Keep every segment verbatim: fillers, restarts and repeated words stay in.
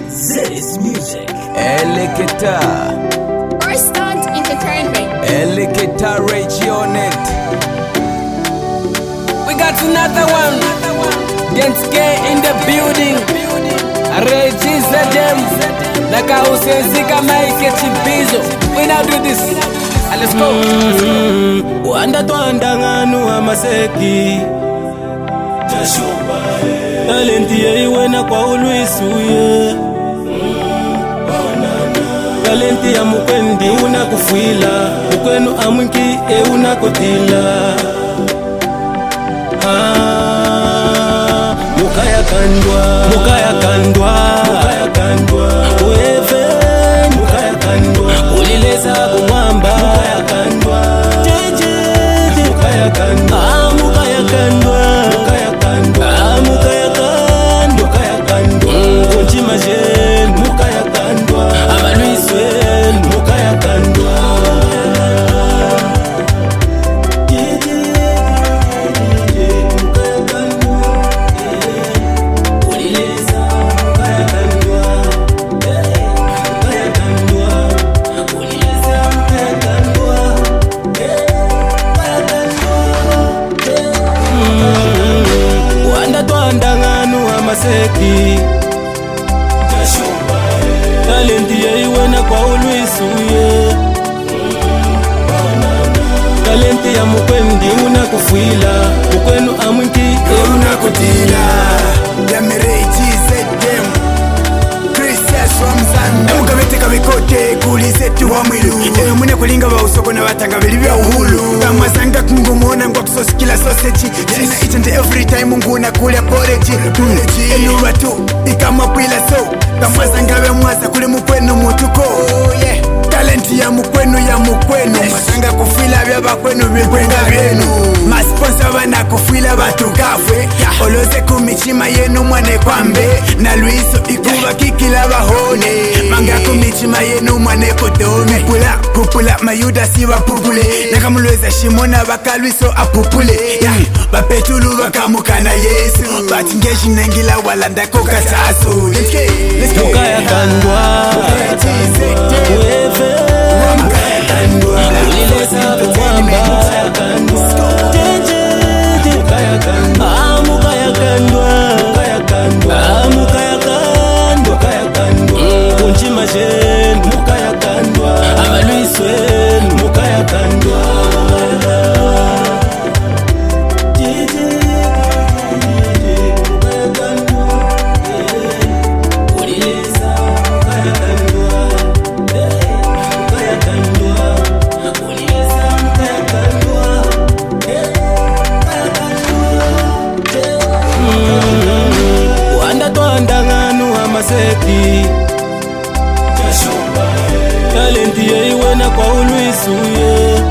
Zedis Music. Eleketa. Instant Entertainment. Eleketa Regionet. We got another one. Dance Gay in the building. Regis Zedem. Naka usenzika maike chibizo. We now do this. And let's go. Mm-hmm. Wanda twanda nganu amaseki. Talenti ye iwena kwa uluisuye. Talenti ya mukwendi unakufila. Mukwenu amwinki e unakotila. Ah, mukaya kandwa, mukaya kandwa, mukaya kandwa. Uefe, mukaya kandwa. Ulileza kumwamba, mukaya kandwa. Jeje, mukaya kandwa. Ah, mukaya kandwa, mukaya kandwa. Ah, mukaya kandwa, mukaya kandwa. Kunchima jen, mukaya kandwa. Amaluiswen, mukaya kandwa. Maseki talenti ye iwena kwa uluisuye. Talenti ya mukwendi unakufila. Mukwenu amwinki e unakotila. Yamereji Zedem Christians from Zanda Mugabete kabikote kulizetu wa mwilu Itewe mune kulinga wa usoko na watanga vili vya uhulu Kama zanga kungumona ngwa kusosi kila sausage. China itende every time mungu na kule porridge. Enu watu ikama pila so Kama zanga we mwasa kule mukwenu mutuko. Talenti ya mukwenu ya mukwenu. Masanga kufila vya bakwenu vikwenga vyenu. Masponsa wana kufila batu kafwe. Oloze kumichima yenu mwane kwambe. Na Luiso ikuwa kikila bahone. Manga kumichima yenu mwane kotome. Pupula, pupula, mayuda siwa pupule. Nakamulweza shimona baka Luiso apupule. Bapetulu bakamukana Yesu. Batingeshi nengila walanda koka saso. Let's go, let's go. Mukaya kandwa, uefe, mukaya kandwa. Ulileza kumwamba, mukaya kandwa. Jeje, mukaya kandwa. Ah, mukaya kandwa, mukaya kandwa. Ah, mukaya kandwa, mukaya kandwa. Kunchima jen, mukaya kandwa. Amaluiswen, mukaya kandwa. Maseki talenti ye iwena kwa uluisuye.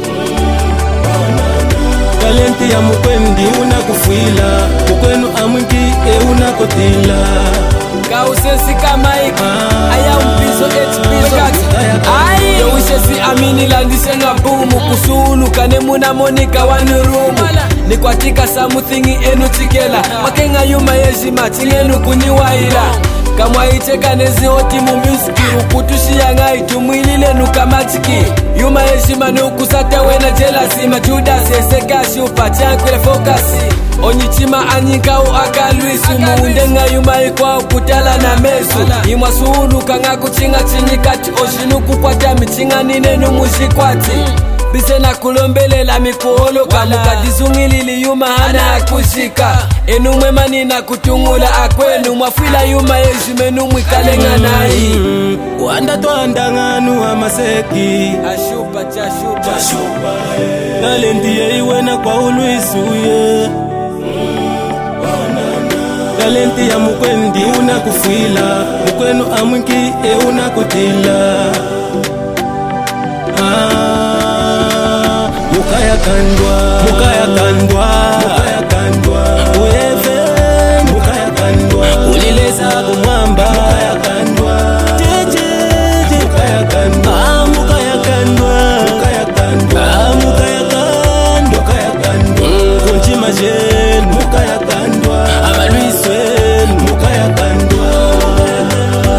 Talenti ya mukwendi unakufila. Mukwenu amwinki e unakotila. Kausesi kamaiki ah, aya umpizo echipizo ayi yowishesi amini landise ngabumu kusulu kane muna monika wanurumu ni kwatika samuthingi enu chikela makenga yuma yejima chingenu kuniwaila kama icheka nezi hoti mu music ukutushia ngai tumwilile nukamatiki yuma yejima nukusata wena jelasi majuda sesekashi upachankwele fokasi onyichima anyikau akaluisu muundenga yuma ikwa kutala na mesu imwasuulu kanga kuchinga chinyikati oshinuku kwata michinga ninenu mushikwati bise na kulombelela mikuholo kamukadizungilili yuma hana akushika enu mwema nina kutungula akwenu mwafila yuma yejimenu mwikalenga nai. Mm-hmm. Wanda twanda nganu amaseki ashupa chashupa talenti ye iwena kwa uluisuye. Talenti ya mukwendi unakufila. Mukwenu amwinki e unakotila. Ah, mukaya kandwa, mukaya kandwa, mukaya kandwa. Uefe, mukaya kandwa. Ulileza kumwamba, mukaya kandwa. Jeje, mukaya kandwa. Ah, mukaya kandwa, mukaya kandwa. Ah, mukaya kandwa, mukaya kandwa. Kunchima jen, mukaya kandwa. Amaluiswen, mukaya kandwa.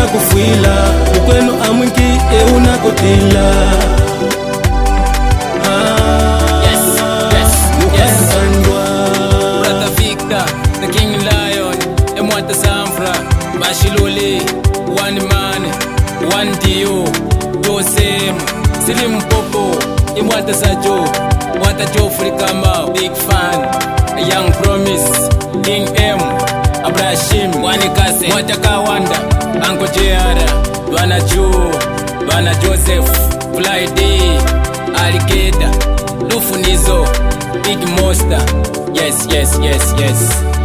kufwila ukwenu amwinki e unakotila. Ah, Yes, yes, mukaya yes. kandwa. Brother Victor, the King Lion, Emwata Samfra, Bashilole, one man, one dio, Josem, Slim Popo, Emwata Sajo, Wata Joffrey Kama, big fan, a young promise, King M, Abraham, Wanikase, Mwata Kawanda, Uncle Jara, Bwana Joe, Bwana Joseph, Fly Day, Alligator, Lufunizo, Big Monster. Yes, yes, yes, yes.